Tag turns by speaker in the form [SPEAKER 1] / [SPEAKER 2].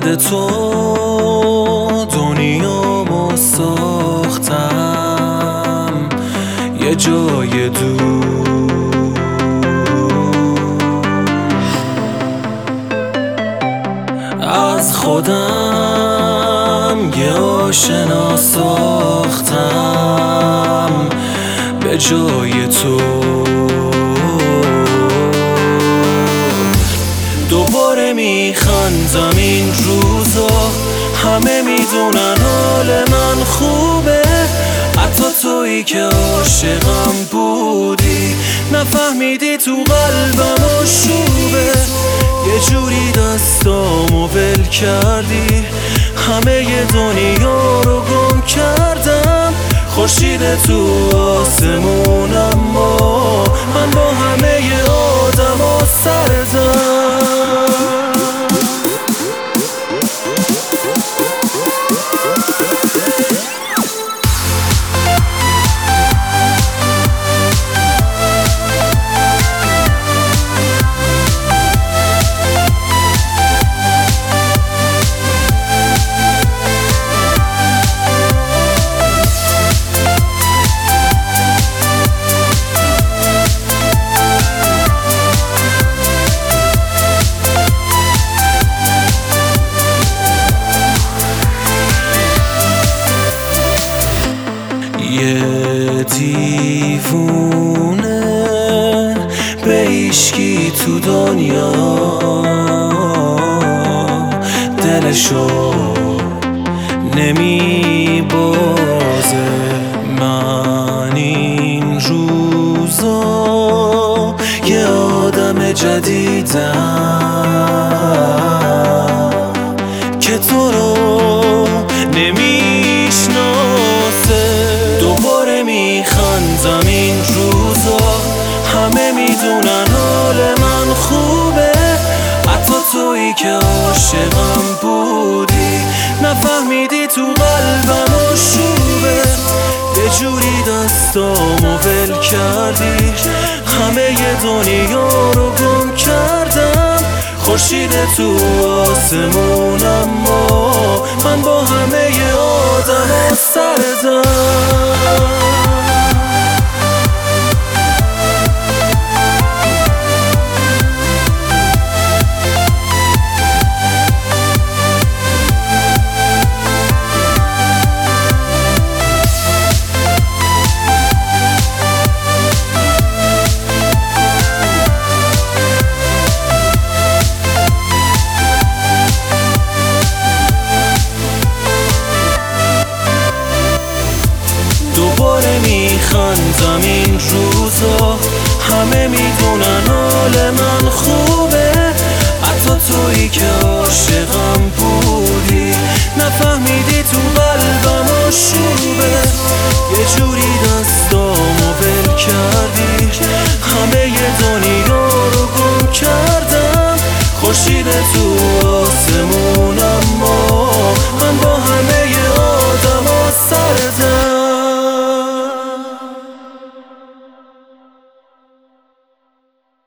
[SPEAKER 1] بعد تو دنیامو ساختم یه جای دور، از خودم یه آشنا ساختم به جای تو. دوباره میخندم این روزا، همه میدونن حال من خوبه، حتی تویی که عاشقم بودی نفهمیدی تو قلبم آشوبه. یه جوری دستامو ول کردی، همه دنیا رو گم کردم. خورشید تو آسمون اما من با همه آدما سردم. یه دیوونه به هیچکی تو دنیا دلشو نمیبازه. من این روزا یه آدم جدیدم که تو رو نمیشناسه. دوباره میخندم این روزا، همه میدونن حال من خوبه، حتی تویی که عاشقم بودی نفهمیدی تو قلبم آشوبه. یه جوری دستامو ول کردی، همه دنیا رو گم کردم. خورشید تو آسمون اما من با همه آدما سردم. دوباره میخندم این روزا، همه میدونن حال من خوبه، حتی تویی که عاشقم بودی نفهمیدی تو قلبم آشوبه. یه جوری دستامو ول کردی، همه دنیا رو گم کردم. خورشید تو